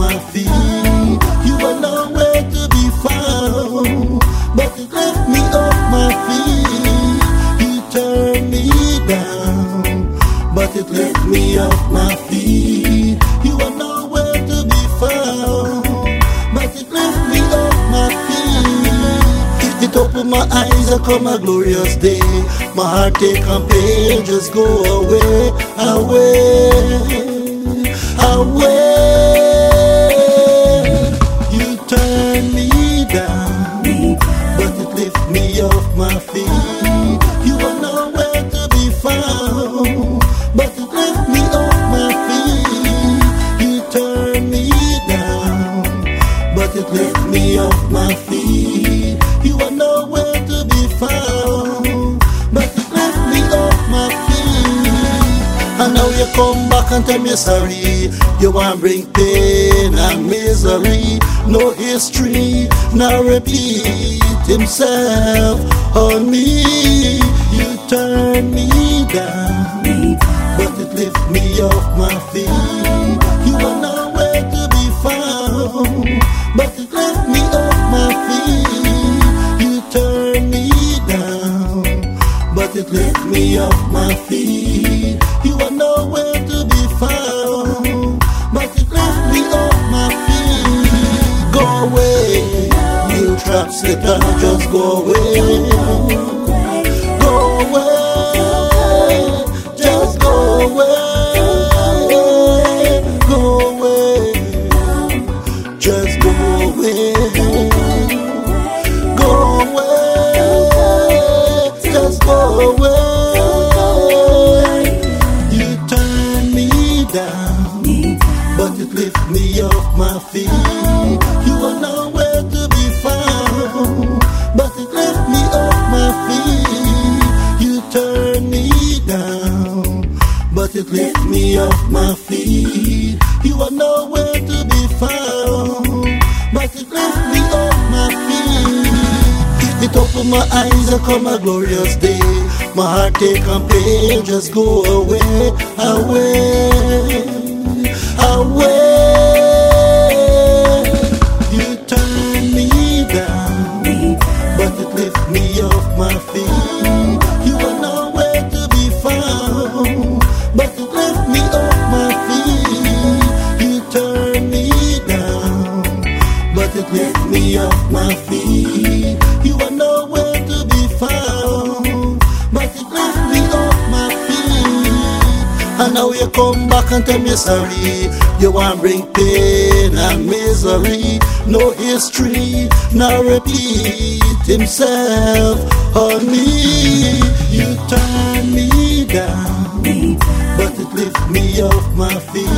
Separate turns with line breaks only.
my feet. You were nowhere to be found, but it left me off my feet. You turned me down, but it left me off my feet. You were nowhere to be found, but it left me off my feet. It opened my eyes, I come a glorious day. My heartache and pain just go away, away, away. You turn me down, but it lift me off my feet. You were nowhere to be found, but it lift me off my feet. You turn me down, but it lift me off my feet. You were nowhere to be found, but it left me off my feet. And now you come back and tell me sorry. You want bring pain and misery. No history, now repeat himself on me. You turn me down, but it lift me off my feet. You were nowhere to be found, but it left me off my feet. You turn me down, but it left me off my feet. You were nowhere to be found, but it left me off my feet. Go away, you trap slipper, just go away. Go away, just go away. Go away, just go away. Go away, just go away. You turn me down, but it lift me off my feet. You were nowhere to be found, but it left me off my feet. You turn me down, but it lift me off my feet. You were nowhere to be found, but it left me off my feet. It opened my eyes, I come a glorious day. My heartache and pain just go away, away, away. You turn me down, but it lift me off my feet. You were nowhere to be found, but it left me off my feet. You turn me down, but it lift me off my feet. You were nowhere to be found, but it left me off my feet. And now you come back and tell me sorry. You want bring pain and misery. No history, now repeat himself on me. You turn me down, but it lift me off my feet.